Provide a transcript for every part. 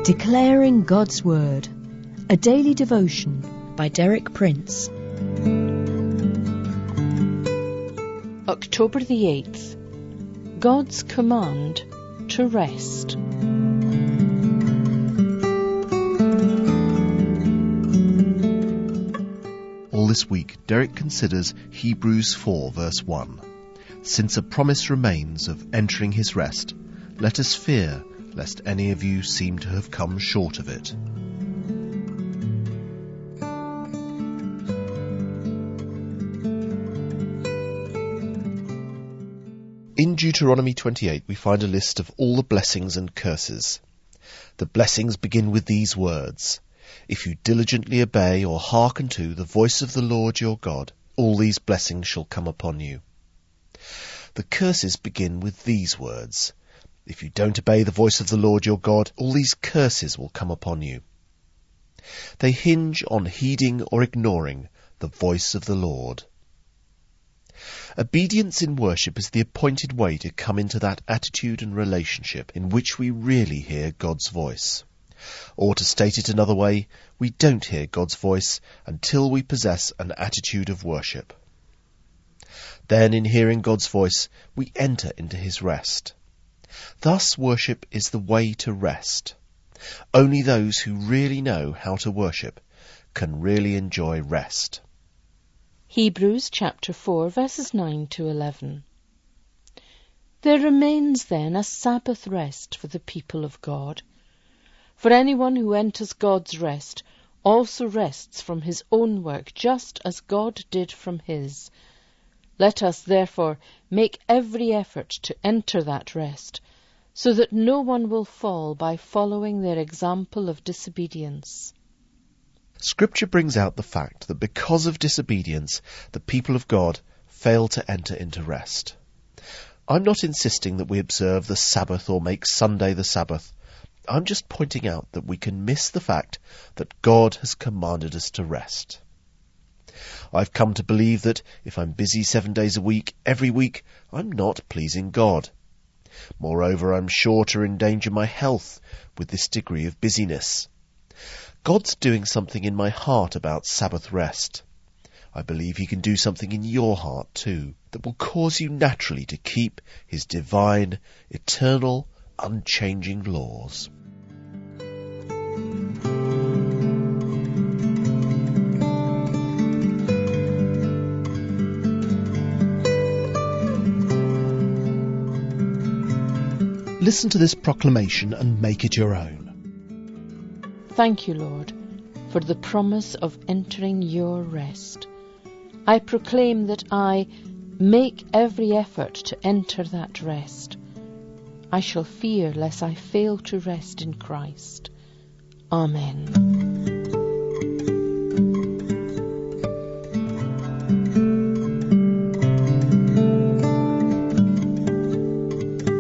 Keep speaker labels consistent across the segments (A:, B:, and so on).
A: Declaring God's Word, a daily devotion by Derek Prince. October the 8th. God's command to rest.
B: All this week, Derek considers Hebrews 4 verse 1. Since a promise remains of entering his rest, let us fear lest any of you seem to have come short of it. In Deuteronomy 28 we find a list of all the blessings and curses. The blessings begin with these words: If you diligently obey or hearken to the voice of the Lord your God, all these blessings shall come upon you. The curses begin with these words: If you don't obey the voice of the Lord your God, all these curses will come upon you. They hinge on heeding or ignoring the voice of the Lord. Obedience in worship is the appointed way to come into that attitude and relationship in which we really hear God's voice. Or to state it another way, we don't hear God's voice until we possess an attitude of worship. Then, in hearing God's voice, we enter into his rest. Thus, worship is the way to rest. Only those who really know how to worship can really enjoy rest.
A: Hebrews chapter 4 verses 9 to 11. There remains then a Sabbath rest for the people of God. For anyone who enters God's rest also rests from his own work, just as God did from his. Let us therefore make every effort to enter that rest, so that no one will fall by following their example of disobedience.
B: Scripture brings out the fact that because of disobedience, the people of God fail to enter into rest. I'm not insisting that we observe the Sabbath or make Sunday the Sabbath. I'm just pointing out that we can miss the fact that God has commanded us to rest. I've come to believe that if I'm busy 7 days a week, every week, I'm not pleasing God. Moreover, I'm sure to endanger my health with this degree of busyness. God's doing something in my heart about Sabbath rest. I believe he can do something in your heart too, that will cause you naturally to keep his divine, eternal, unchanging laws. Listen to this proclamation and make it your own.
A: Thank you, Lord, for the promise of entering your rest. I proclaim that I make every effort to enter that rest. I shall fear lest I fail to rest in Christ. Amen.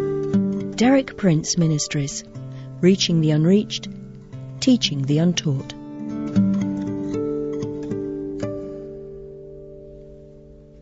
A: Derek Prince Ministries, reaching the unreached, teaching the untaught.